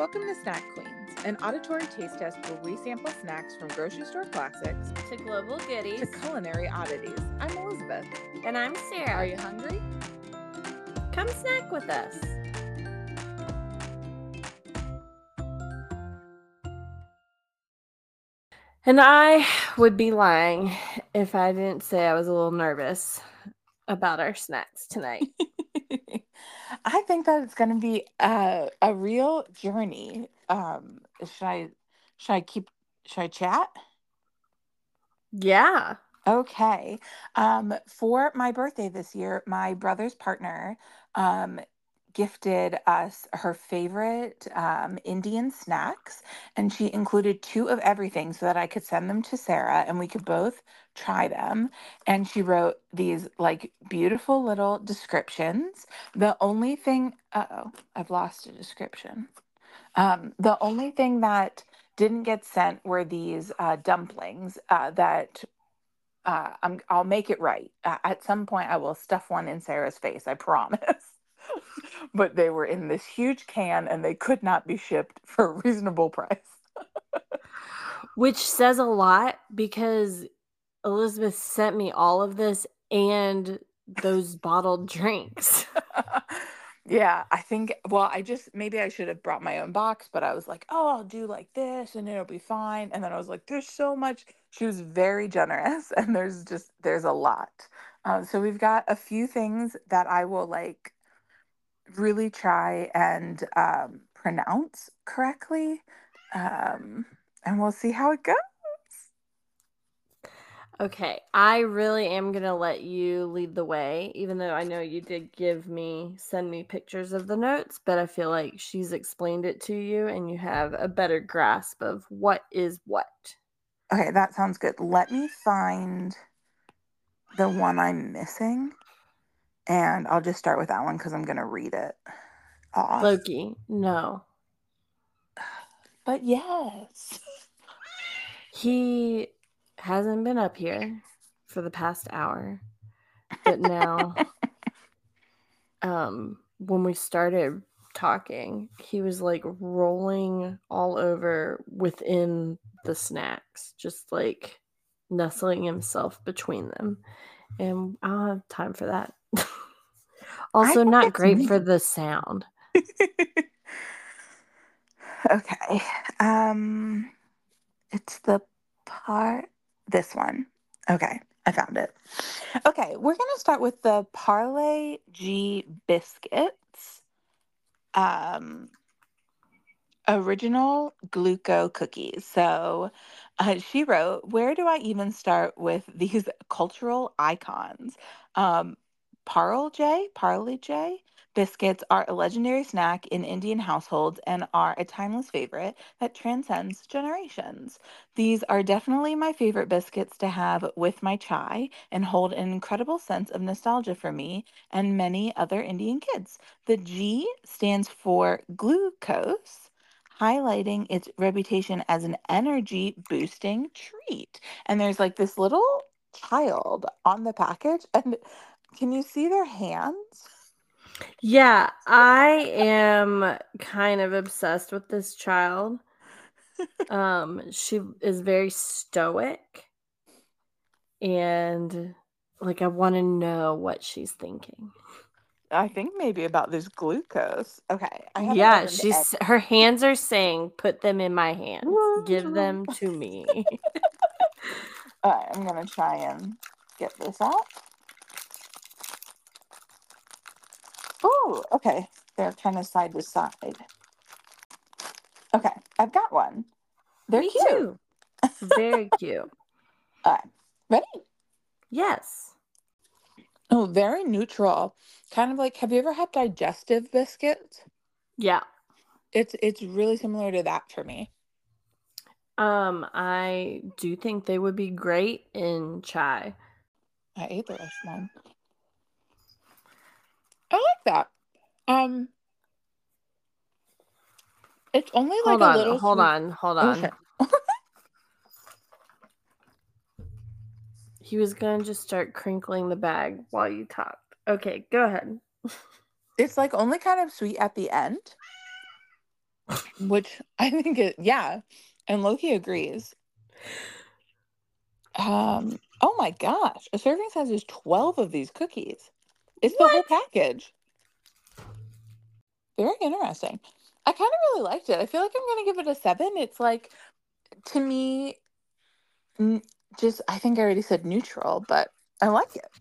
Welcome to Snack Queens, an auditory taste test where we sample snacks from grocery store classics to global goodies to culinary oddities. I'm Elizabeth. And I'm Sarah. Are you hungry? Come snack with us. And I would be lying if I didn't say I was a little nervous about our snacks tonight. I think that it's going to be a real journey. Should I chat? Yeah. Okay. For my birthday this year, my brother's partner gifted us her favorite Indian snacks, and she included two of everything so that I could send them to Sarah and we could both try them. And she wrote these like beautiful little descriptions. The only thing, I've lost a description. The only thing that didn't get sent were these dumplings that I'll make it right. At some point, I will stuff one in Sarah's face, I promise. But they were in this huge can and they could not be shipped for a reasonable price. Which says a lot because Elizabeth sent me all of this and those bottled drinks. Yeah, I think, maybe I should have brought my own box, but I was like, oh, I'll do like this and it'll be fine. And then I was like, there's so much. She was very generous and there's a lot. So we've got a few things that I will like really try and pronounce correctly. And we'll see how it goes. Okay, I really am going to let you lead the way, even though I know you did send me pictures of the notes, but I feel like she's explained it to you and you have a better grasp of what is what. Okay, that sounds good. Let me find the one I'm missing, and I'll just start with that one because I'm going to read it off. Loki, no. But yes. He hasn't been up here for the past hour, but now when we started talking, he was like rolling all over within the snacks, just like nestling himself between them, and I don't have time for that. Also not great for the sound. Okay. It's this one. Okay, I found it. Okay, we're gonna start with the Parle G biscuits. Original gluco cookies. So she wrote, where do I even start with these cultural icons? Parle J biscuits are a legendary snack in Indian households and are a timeless favorite that transcends generations. These are definitely my favorite biscuits to have with my chai and hold an incredible sense of nostalgia for me and many other Indian kids. The G stands for glucose, highlighting its reputation as an energy boosting treat. And there's like this little child on the package, and can you see their hands? Yeah, I am kind of obsessed with this child. She is very stoic, and like I want to know what she's thinking. I think maybe about this glucose. Okay. Yeah, her hands are saying, put them in my hands. Give them to me. All right, I'm going to try and get this out. Oh, okay. They're kind of side to side. Okay, I've got one. They're Me cute. Too. Very cute. All right, ready? Yes. Oh, very neutral. Kind of like, have you ever had digestive biscuits? Yeah. It's really similar to that for me. I do think they would be great in chai. I ate the rest of mine. I like that. It's only like a little Hold sweet. on. Oh, shit. He was gonna just start crinkling the bag while you talked. Okay, go ahead. It's like only kind of sweet at the end. which I think yeah, and Loki agrees. Oh my gosh, a serving size is 12 of these cookies. It's the whole What? package. Very interesting. I kind of really liked it. I feel like I'm going to give it a 7. It's like, to me, n- just, I think I already said neutral, but I like it.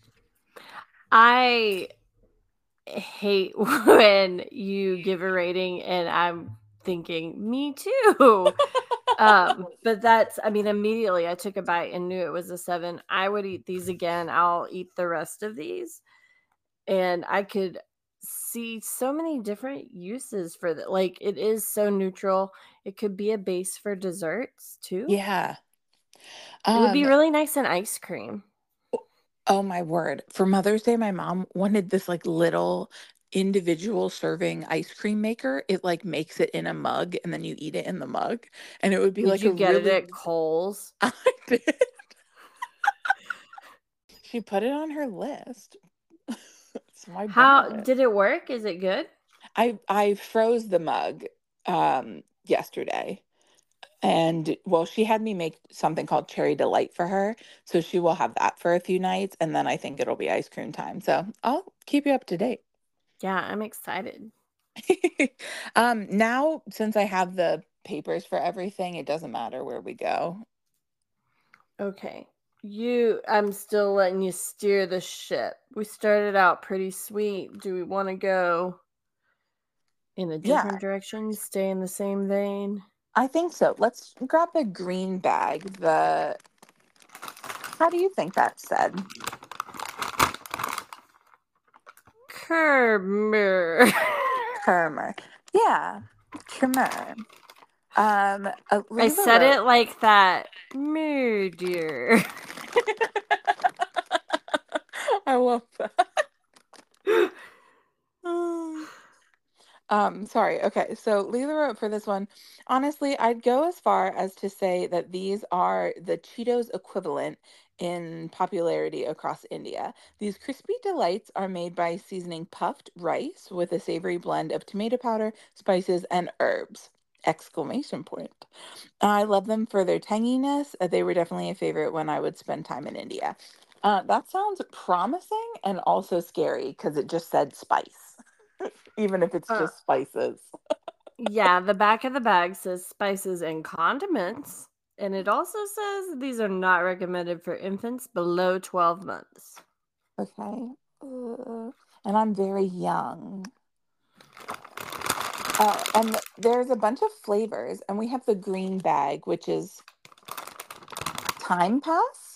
I hate when you give a rating and I'm thinking, me too. But that's, I mean, immediately I took a bite and knew it was a 7. I would eat these again. I'll eat the rest of these. And I could see so many different uses for that. Like, it is so neutral. It could be a base for desserts too. Yeah. It would be Um, really nice in ice cream. oh my word. For Mother's Day, my mom wanted this like little individual serving ice cream maker. It like makes it in a mug and then you eat it in the mug. And it would be Would like a you get it really at Kohl's? I did. She put it on her list. So I How bought it. did it work? Is it good? I froze the mug yesterday. And well, she had me make something called Cherry Delight for her. So she will have that for a few nights and then I think it'll be ice cream time. So I'll keep you up to date. Yeah, I'm excited. Now since I have the papers for everything, it doesn't matter where we go. Okay. I'm still letting you steer the ship. We started out pretty sweet. Do we want to go in a Yeah, different direction? Stay in the same vein? I think so. Let's grab the green bag. The How do you think that's said? Kermer. Kermer. Yeah, Kermer. I Leela said wrote. it like that. Murder. I love that. Sorry. Okay. So Leela wrote for this one. Honestly, I'd go as far as to say that these are the Cheetos equivalent in popularity across India. These crispy delights are made by seasoning puffed rice with a savory blend of tomato powder, spices, and herbs. Exclamation point. I love them for their tanginess. They were definitely a favorite when I would spend time in India. That sounds promising and also scary because it just said spice, even if it's Uh, just spices. yeah, the back of the bag says spices and condiments. And it also says these are not recommended for infants below 12 months. Okay. And I'm very young. And there's a bunch of flavors, and we have the green bag, which is Time Pass.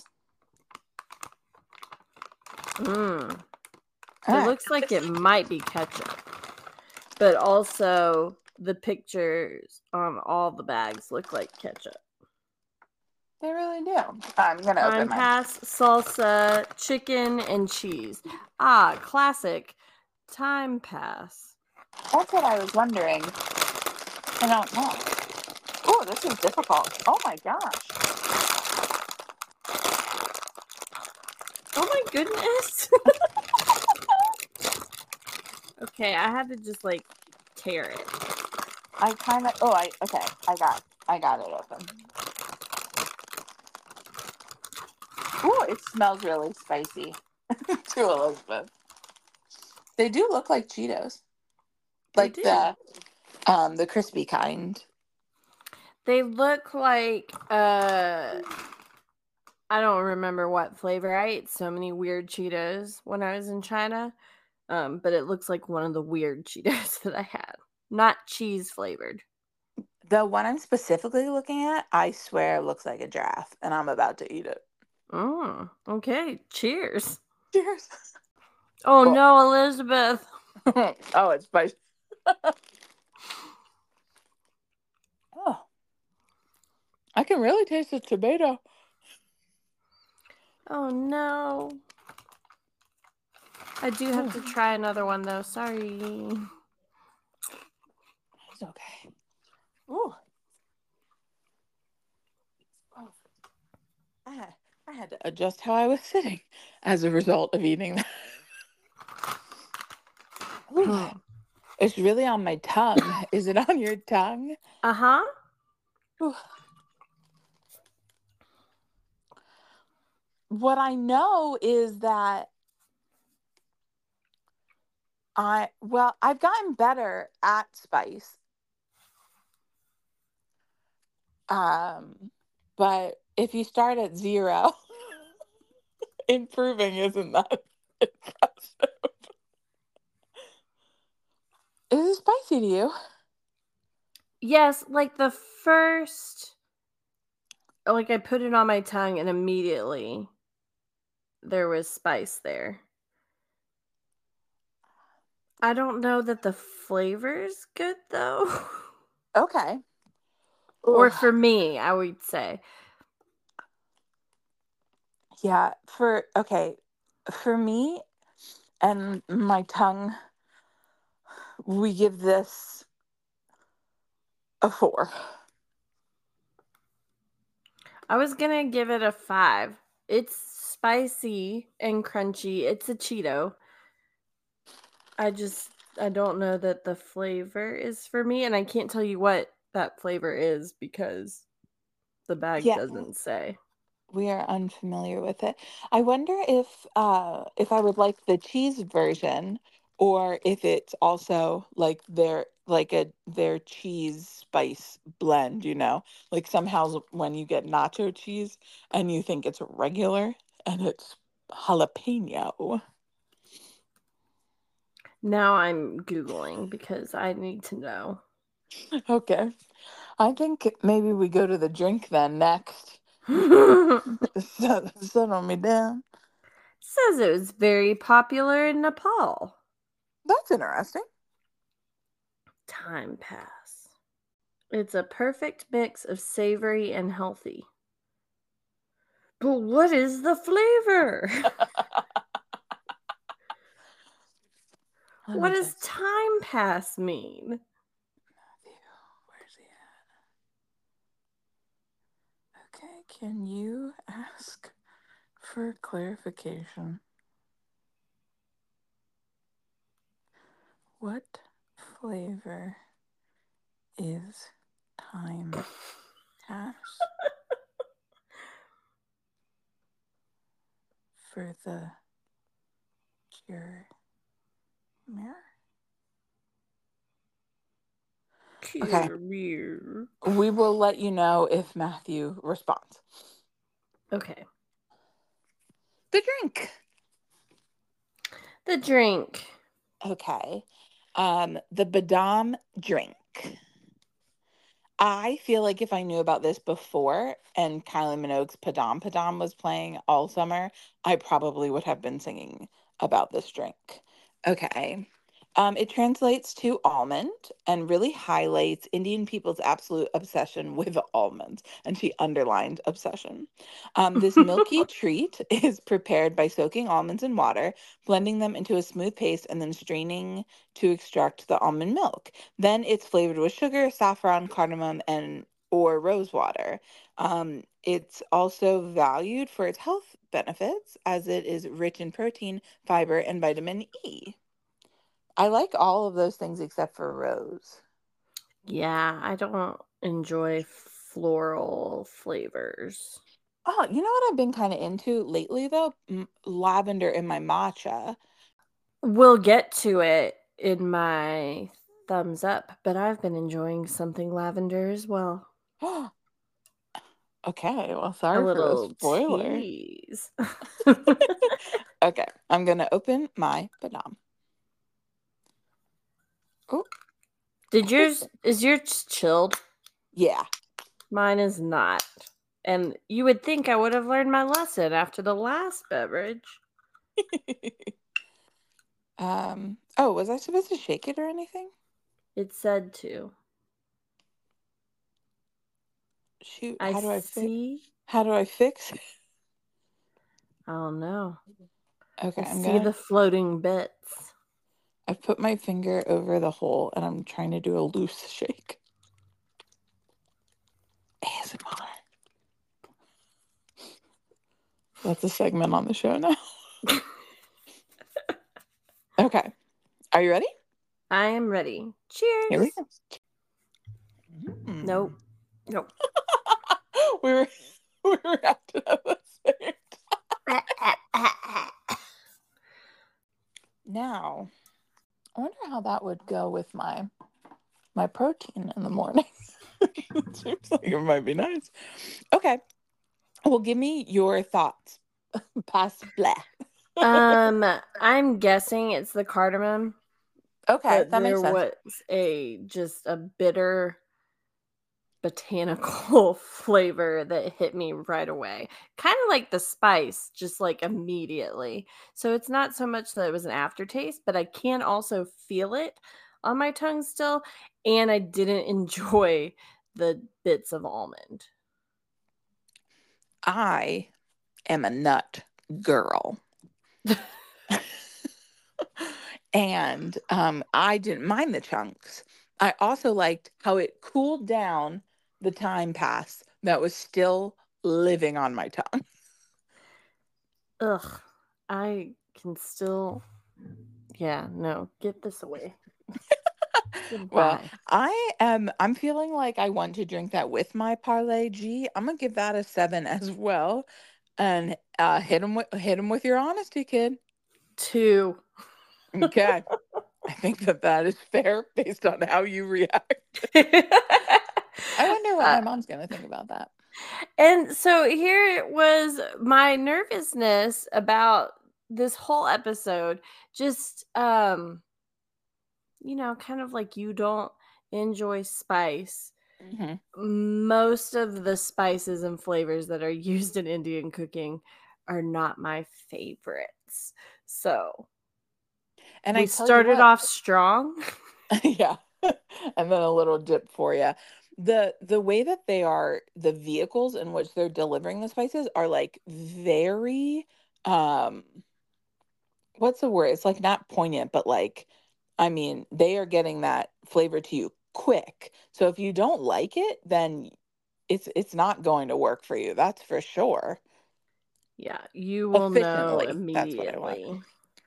Mm. All It right. looks like it might be ketchup, but also the pictures on all the bags look like ketchup. They really do. I'm gonna Time open mine. Pass, salsa, chicken, and cheese. Ah, classic Time Pass. That's what I was wondering. I don't know. Oh, this is difficult. Oh my gosh. Oh my goodness. Okay, I had to just like tear it. I kind of. Okay. I got it open. Oh, it smells really spicy. To Elizabeth. They do look like Cheetos, They like do. the crispy kind. They look like I don't remember what flavor. I ate so many weird Cheetos when I was in China. But it looks like one of the weird Cheetos that I had. Not cheese flavored. The one I'm specifically looking at, I swear, looks like a giraffe, and I'm about to eat it. Oh, okay. Cheers. Cheers. Oh Cool. no, Elizabeth. Oh, it's spicy. Oh, I can really taste the tomato. Oh no. I do have to try another one though. Sorry. It's okay. Ooh. Oh, I had to adjust how I was sitting as a result of eating that. Ooh. It's really on my tongue. Is it on your tongue? Uh-huh. Whew. What I know is that I've gotten better at spice. But if you start at 0, improving isn't that impressive. Is it spicy to you? Yes, like the first, like I put it on my tongue and immediately there was spice there. I don't know that the flavor's good though. Okay. Or Ugh. for me, I would say. Yeah, for me and my tongue, we give this a 4. I was gonna give it a 5. It's spicy and crunchy. It's a Cheeto. I don't know that the flavor is for me, and I can't tell you what that flavor is because the bag Yeah, doesn't say. we are unfamiliar with it. I wonder if I would like the cheese version or if it's also like their cheese spice blend, Like somehow when you get nacho cheese and you think it's regular and it's jalapeno. Now I'm Googling because I need to know. Okay. I think maybe we go to the drink then next. Settle me down. Says it was very popular in Nepal. That's interesting. Time pass. It's a perfect mix of savory and healthy. But what is the flavor? Let What me does text time pass mean? Matthew. Where's he at? Okay, can you ask for clarification? What flavor is time taps for the cure mirror? Okay, Curious. we will let you know if Matthew responds. Okay. The drink. The drink. Okay. The Badam drink. I feel like if I knew about this before and Kylie Minogue's Padam Padam was playing all summer, I probably would have been singing about this drink. Okay. It translates to almond and really highlights Indian people's absolute obsession with almonds. And she underlined obsession. This milky treat is prepared by soaking almonds in water, blending them into a smooth paste, and then straining to extract the almond milk. Then it's flavored with sugar, saffron, cardamom, and or rose water. It's also valued for its health benefits as it is rich in protein, fiber, and vitamin E. I like all of those things except for rose. Yeah, I don't enjoy floral flavors. Oh, you know what I've been kind of into lately though? Lavender in my matcha. We'll get to it in my thumbs up, but I've been enjoying something lavender as well. Okay, well, A sorry for the little spoiler. tease. Okay, I'm gonna open my Badam. Oh, Is yours chilled? yeah. Mine is not. And you would think I would have learned my lesson after the last beverage. Oh, was I supposed to shake it or anything? It said to. Shoot, I see. how do I fix it? I don't know. Okay, I see the floating bits. I've put my finger over the hole and I'm trying to do a loose shake. ASMR. That's a segment on the show now. Okay. Are you ready? I am ready. Here we Cheers. go. Mm. Nope. we were acting at the same time. Now, I wonder how that would go with my protein in the morning. It seems like it might be nice. Okay. Well, give me your thoughts. Pass blah. I'm guessing it's the cardamom. Okay, But that makes there sense. was just a bitter botanical flavor that hit me right away. Kind of like the spice, just like immediately. So it's not so much that it was an aftertaste, but I can also feel it on my tongue still. And I didn't enjoy the bits of almond. I am a nut girl. And I didn't mind the chunks. I also liked how it cooled down the time pass that was still living on my tongue. Ugh. I can still. Yeah, no, get this away. Well, Goodbye. I'm feeling like I want to drink that with my Parlay G. I'm gonna give that a 7 as well. And hit him with your honesty, kid. 2. Okay. I think that is fair based on how you react. I wonder what Uh, my mom's gonna think about that. And so here was my nervousness about this whole episode. Just kind of like you don't enjoy spice. Hmm. Most of the spices and flavors that are used in Indian cooking are not my favorites. So And I we tell you started what, off strong. yeah, and then a little dip for you. The way that they are, the vehicles in which they're delivering the spices are like very, um, what's the word? It's like not poignant, but like, I mean, they are getting that flavor to you quick. So if you don't like it, then it's not going to work for you. That's for sure. Yeah, you will know Efficiently, that's what I want. immediately.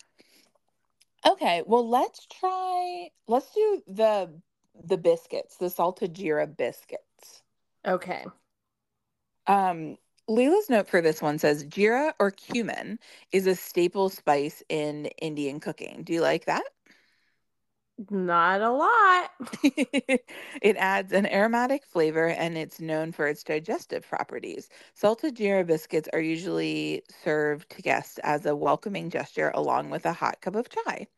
Okay, well let's do the biscuits, the salted jeera biscuits. Okay. Um Leela's note for this one says jeera or cumin is a staple spice in Indian cooking. Do you like that? Not a lot. It adds an aromatic flavor and it's known for its digestive properties. Salted jeera biscuits are usually served to guests as a welcoming gesture along with a hot cup of chai.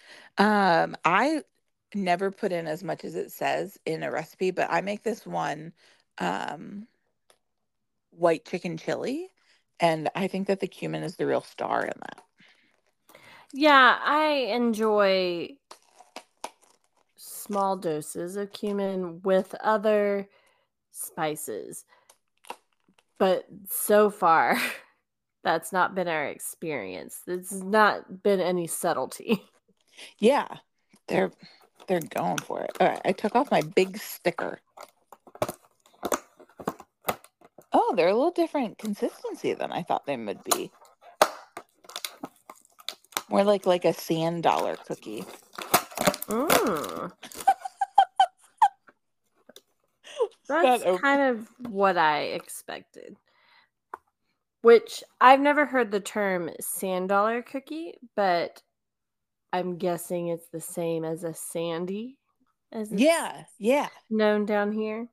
I never put in as much as it says in a recipe, but I make this one um white chicken chili, and I think that the cumin is the real star in that. Yeah, I enjoy small doses of cumin with other spices. But so far, that's not been our experience. This has not been any subtlety. Yeah, they're they're going for it. All right, I took off my big sticker. Oh, they're a little different consistency than I thought they would be. More like a sand dollar cookie. Mm. That That's open. kind of what I expected. Which I've never heard the term sand dollar cookie, but I'm guessing it's the same as a sandy, as it's Yeah, yeah, known down here.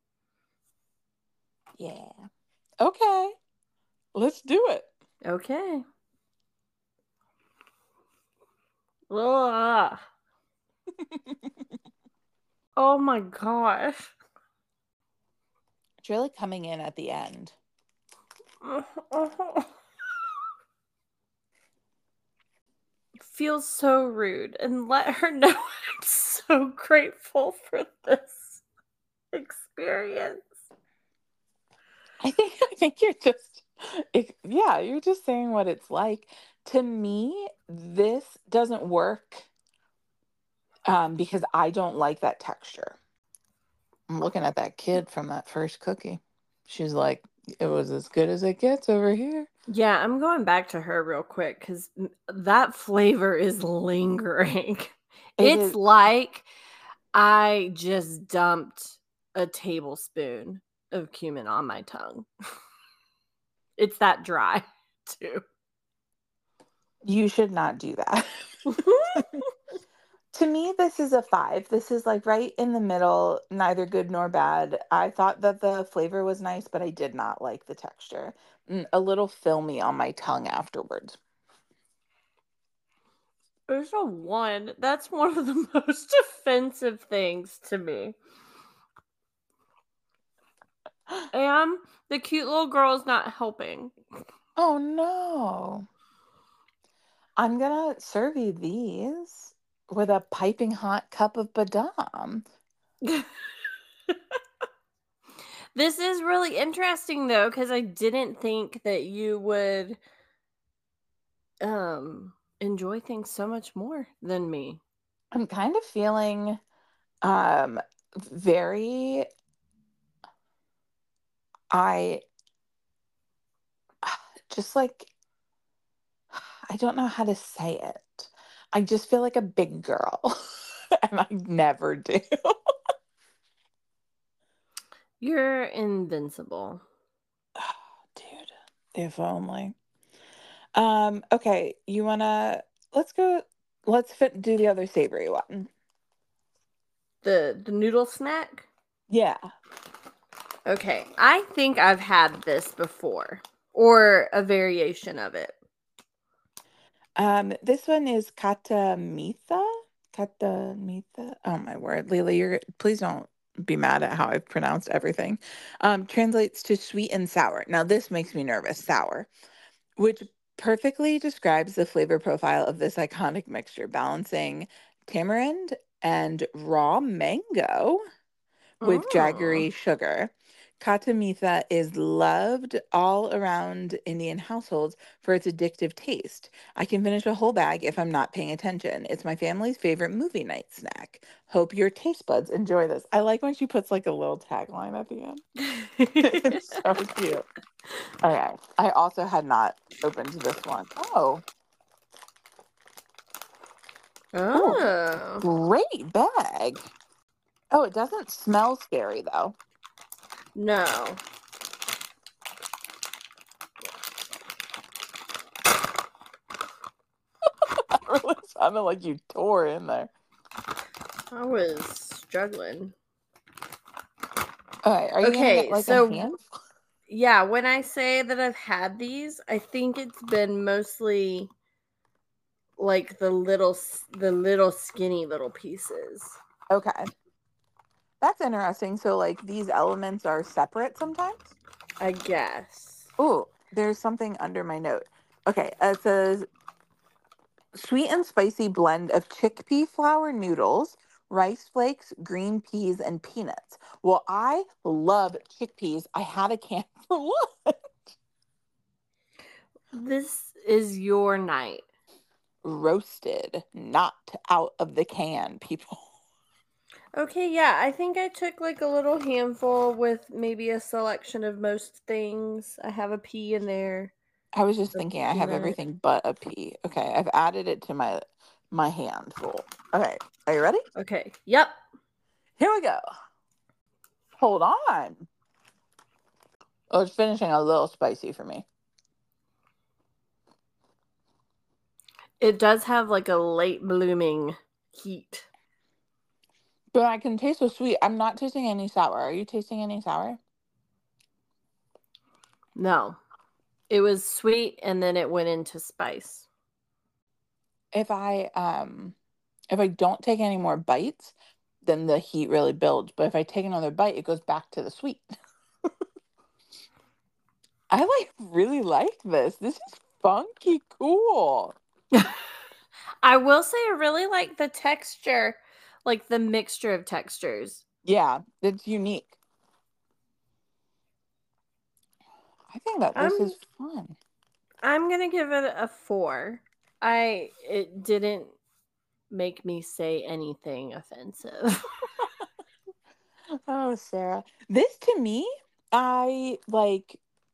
yeah. Okay, let's do it. Okay. Ugh. Oh my gosh. It's really coming in at the end. Feels so rude, and let her know I'm so grateful for this experience. I think you're just yeah, you're just saying what it's like. To me, this doesn't work because I don't like that texture. I'm looking at that kid from that first cookie. She's like, It was as good as it gets over here. Yeah, I'm going back to her real quick because that flavor is lingering. It It's is. like I just dumped a tablespoon of cumin on my tongue. It's that dry, too. You should not do that. To me, this is a 5. This is like right in the middle, neither good nor bad. I thought that the flavor was nice, but I did not like the texture. A little filmy on my tongue afterwards. There's a 1. That's one of the most offensive things to me. And the cute little girl is not helping. Oh no. I'm gonna serve you these with a piping hot cup of badam. This is really interesting though, because I didn't think that you would enjoy things so much more than me. I'm kind of feeling um very I just like I don't know how to say it. I just feel like a big girl. And I never do. You're invincible. Dude, if only. Okay, you wanna let's go do the other savory one. The noodle snack? Yeah. Okay, I think I've had this before, or a variation of it. This one is katamitha. Katamitha. Oh my word, Leila, please don't be mad at how I've pronounced everything. Translates to sweet and sour. Now this makes me nervous. Sour, which perfectly describes the flavor profile of this iconic mixture, balancing tamarind and raw mango with Mm. jaggery sugar. Katamitha is loved all around Indian households for its addictive taste. I can finish a whole bag if I'm not paying attention. It's my family's favorite movie night snack. Hope your taste buds enjoy this. I like when she puts like a little tagline at the end. It's so cute. Okay. I also had not opened this one. Oh, oh, Oh. great bag. Oh, it doesn't smell scary though. No. It really sounded like you tore in there. I was struggling. All right, are you gonna get Okay, like a so handful? yeah, when I say that I've had these, I think it's been mostly like the little skinny little pieces. Okay, that's interesting. So like these elements are separate sometimes. I guess. Oh, there's something under my note. Okay, it says sweet and spicy blend of chickpea flour noodles, rice flakes, green peas, and peanuts. Well, I love chickpeas. I had a can for lunch. This is your night. Roasted, not out of the can, people. Okay, yeah, I think I took like a little handful with maybe a selection of most things. I have a pea in there, I was just a thinking I have peanut. everything but a pea. Okay, I've added it to my handful. Okay, are you ready? Okay, yep. Here we go. Hold on. Oh, it's finishing a little spicy for me. It does have like a late blooming heat. But I can taste the sweet. I'm not tasting any sour. Are you tasting any sour? No, it was sweet and then it went into spice. If I don't take any more bites, then the heat really builds. But if I take another bite, it goes back to the sweet. I like really like this. This is funky cool. I will say I really like the texture, like the mixture of textures. Yeah, it's unique. I think that this I'm is fun. I'm gonna give it a 4. It didn't make me say anything offensive. Oh, Sarah. This to me, I like.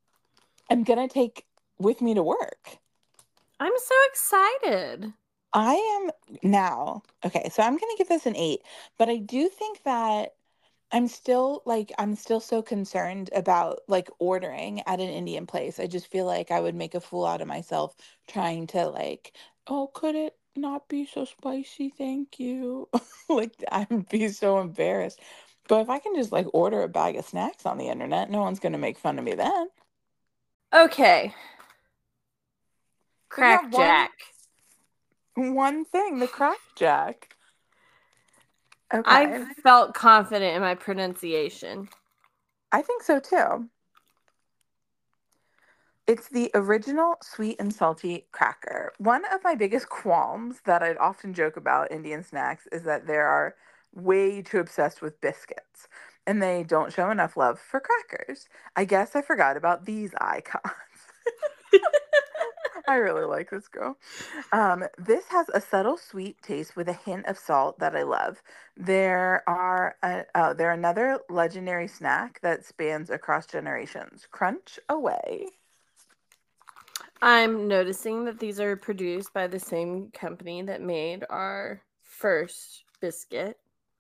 I'm gonna take with me to work. I'm so excited. I am now. Okay, so I'm gonna give this an 8, but I do think that I'm still so concerned about like ordering at an Indian place. I just feel like I would make a fool out of myself trying to like, oh, could it not be so spicy? Thank you. Like I'd be so embarrassed. But if I can just like order a bag of snacks on the internet, no one's gonna make fun of me then. Okay. But yeah, Crack Jack. one thing, the Crack Jack. I Okay. felt confident in my pronunciation. I think so too. It's the original sweet and salty cracker. One of my biggest qualms that I'd often joke about Indian snacks is that they are way too obsessed with biscuits and they don't show enough love for crackers. I guess I forgot about these icons. I really like this girl. This has a subtle sweet taste with a hint of salt that I love. They're another legendary snack that spans across generations. Crunch away. I'm noticing that these are produced by the same company that made our first biscuit.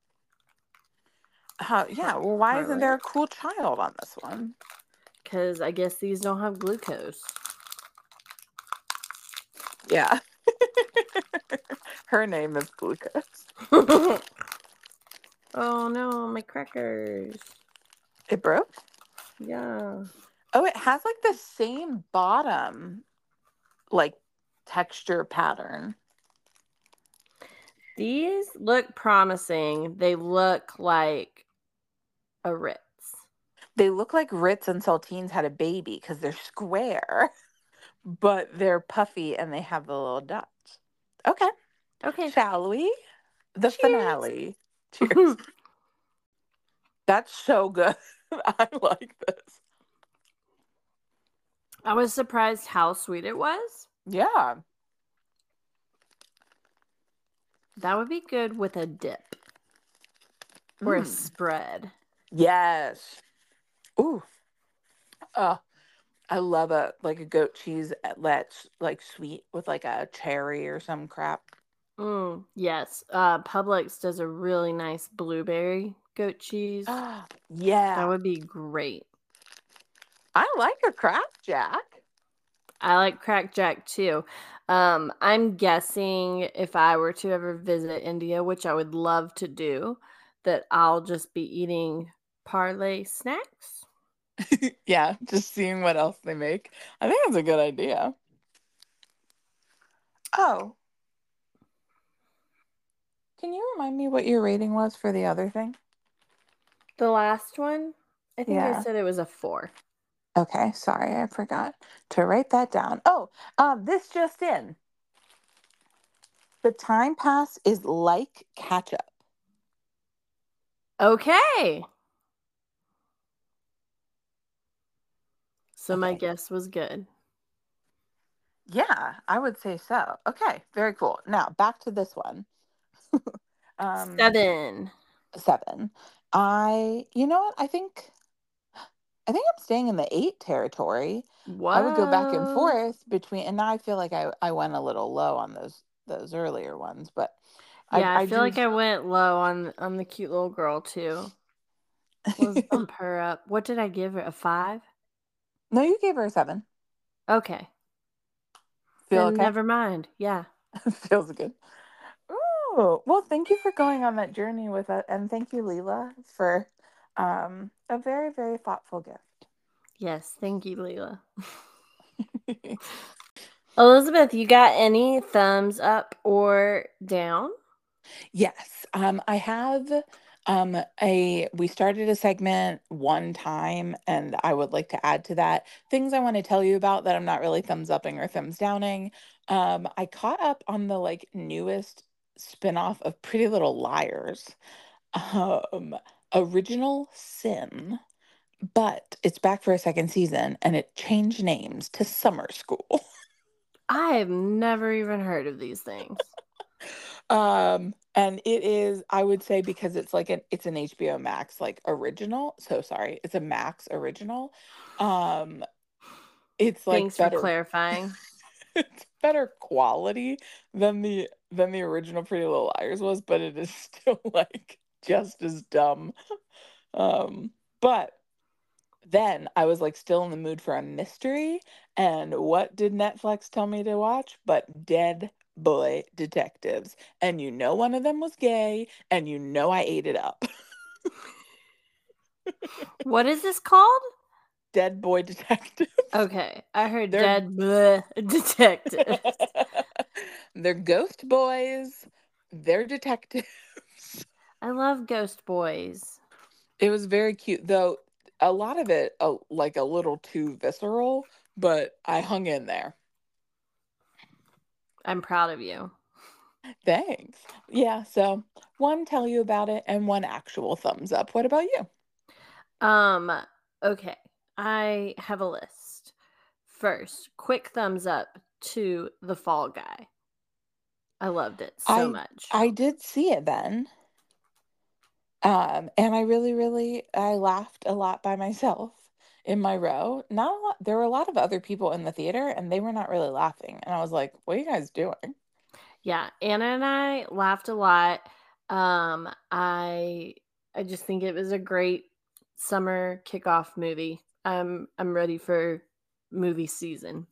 Yeah, well, why isn't there Parlay. a cool child on this one? Because I guess these don't have glucose. Yeah. Her name is Glucose. Oh no, my crackers. It broke? Yeah. Oh, it has like the same bottom, like texture pattern. These look promising. They look like a Ritz. They look like Ritz and Saltines had a baby because they're square, but they're puffy and they have the little dots. Okay, Okay. shall we? The Cheers. finale. Cheers. That's so good. I like this. I was surprised how sweet it was. Yeah. That would be good with a dip or a Mm. spread. Yes. Ooh. Oh, I love a goat cheese that's like sweet with like a cherry or some crap. Yes. Publix does a really nice blueberry goat cheese. Ah, That yeah. would be great. I like a Craft Jack. I like Crack Jack too. I'm guessing if I were to ever visit India, which I would love to do, that I'll just be eating parlay snacks. Yeah, just seeing what else they make. I think that's a good idea. Oh, can you remind me what your rating was for the other thing? The last one, I think I Yeah. said it was a 4. Okay, sorry, I forgot to write that down. Oh, this just in. The time pass is like ketchup. Okay. So my Okay. guess was good. Yeah, I would say so. Okay, very cool. Now back to this one. Um, 7. 7. You know what? I think I'm staying in the 8 territory. I would go back and Whoa. forth between, and now I feel like I went a little low on those earlier ones, but Yeah, I I feel do. like I went low on the cute little girl too. Let's bump her up. What did I give her? A 5? No, you gave her a 7. Okay. Feel Then okay? never mind. Yeah. Feels good. Oh, well, thank you for going on that journey with us, and thank you, Leela, for a very, very thoughtful gift. Yes. Thank you, Leila. Elizabeth, you got any thumbs up or down? Yes, I have we started a segment one time and I would like to add to that things I want to tell you about that I'm not really thumbs upping or thumbs downing. I caught up on the like newest spin-off of Pretty Little Liars. Um, Original Sin, but it's back for a second season and it changed names to Summer School. I have never even heard of these things. And it is, I would say, because it's an HBO Max like original. So sorry, it's a Max original. Um, It's like Thanks for better clarifying. it's better quality than the original Pretty Little Liars was, but it is still like just as dumb. But then I was like still in the mood for a mystery, and what did Netflix tell me to watch? But Dead Boy Detectives. And you know one of them was gay, and you know I ate it up. What is this called? Dead Boy Detectives. Okay, I heard They're dead bleh, detectives. they're ghost boys. They're detectives. I love Ghost Boys. It was very cute, though a lot of it like a little too visceral, but I hung in there. I'm proud of you. Thanks. Yeah, so one tell you about it and one actual thumbs up. What about you? Um, okay. I have a list. First, quick thumbs up to The Fall Guy. I loved it so I much. I did see it then. And I really I laughed a lot by myself in my row. Not a lot. There were a lot of other people in the theater and they were not really laughing. And I was like, "What are you guys doing?" Yeah, Anna and I laughed a lot. I just think it was a great summer kickoff movie. I'm ready for movie season.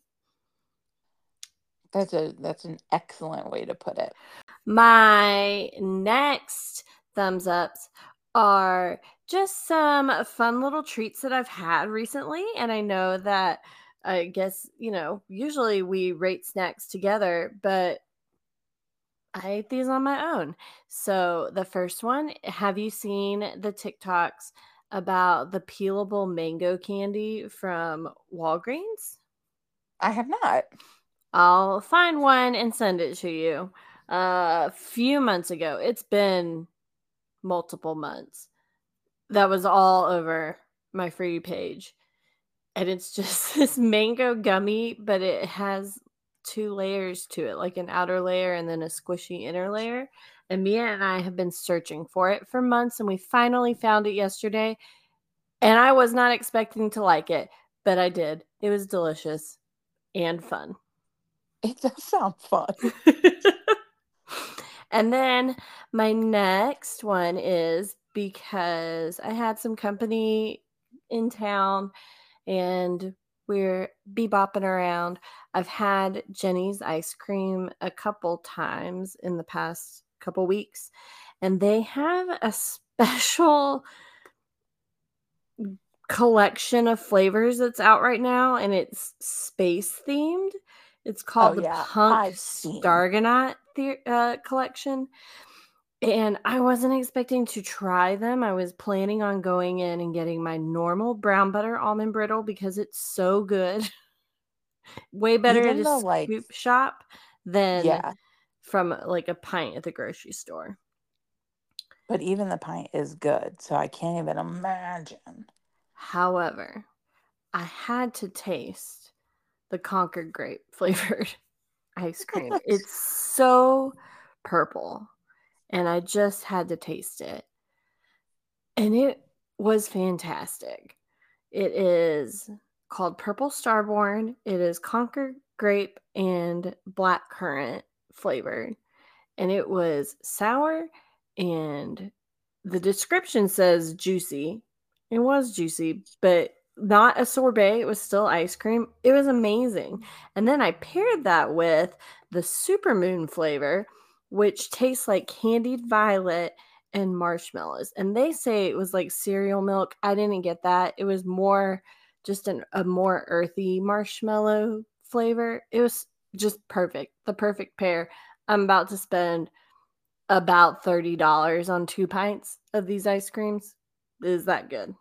That's an excellent way to put it. My next thumbs ups are just some fun little treats that I've had recently. And I know that I guess, usually we rate snacks together, but I ate these on my own. So the first one, have you seen the TikToks about the peelable mango candy from Walgreens? I have not. I'll find one and send it to you. A few months ago, it's been multiple months. That was all over my free page. And it's just this mango gummy, but it has two layers to it, like an outer layer and then a squishy inner layer. And Mia and I have been searching for it for months, and we finally found it yesterday. And I was not expecting to like it, but I did. It was delicious and fun. It does sound fun. And then my next one is because I had some company in town and we're bebopping around. I've had Jenny's ice cream a couple times in the past couple weeks, and they have a special collection of flavors that's out right now, and it's space themed. It's Oh called the yeah, Punk I've seen. Stargonaut collection. And I wasn't expecting to try them. I was planning on going in and getting my normal brown butter almond brittle because it's so good. Way better at Even a the like scoop shop than yeah, from like a pint at the grocery store. but even the pint is good, so I can't even imagine. However, I had to taste the Concord grape flavored ice cream. It's so purple, and I just had to taste it. And it was fantastic. It is called Purple Starborn. It is Concord grape and black currant flavored. And it was sour, and the description says juicy. It was juicy, but not a sorbet. It was still ice cream. It was amazing. And then I paired that with the supermoon flavor, which tastes like candied violet and marshmallows. And they say it was like cereal milk. I didn't get that. It was more just a more earthy marshmallow flavor. It was just perfect. The perfect pair. I'm about to spend about $30 on 2 pints of these ice creams. Is that good?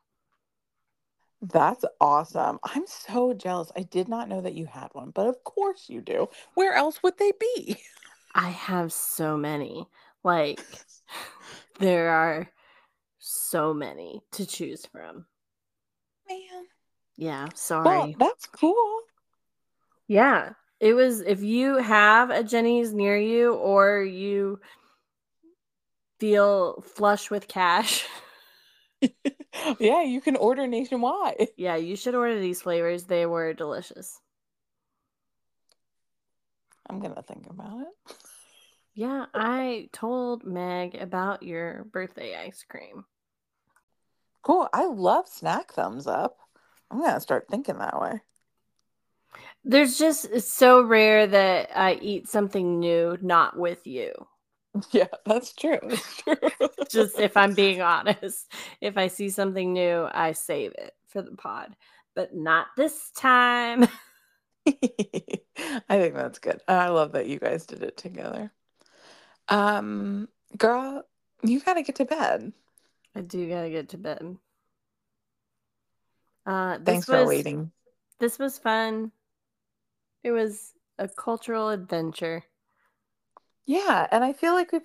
That's awesome. I'm so jealous. I did not know that you had one, but of course you do. Where else would they be? I have so many. Like, there are so many to choose from. Man. Yeah, Well, sorry. that's cool. Yeah, it was if you have a Jenny's near you or you feel flush with cash, Yeah, you can order nationwide. Yeah, you should order these flavors. They were delicious. I'm gonna think about it. Yeah, I told Meg about your birthday ice cream. Cool. I love snack thumbs up. I'm gonna start thinking that way. There's just, it's so rare that I eat something new not with you. Yeah, that's true. That's true. Just if I'm being honest, if I see something new, I save it for the pod, but not this time. I think that's good. I love that you guys did it together. Um, Girl, you gotta get to bed. I do gotta get to bed. Uh, this Thanks for was waiting. this was fun. It was a cultural adventure. Yeah, and I feel like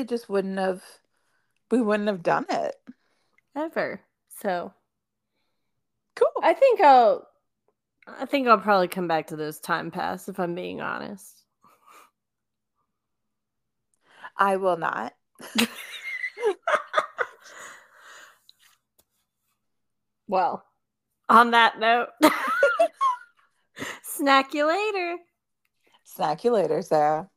we wouldn't have done it. Ever. So Cool. I think I'll I think I'll probably come back to those time pass if I'm being honest. I will not. Well, on that note, snack you later. Snack you later, Sarah.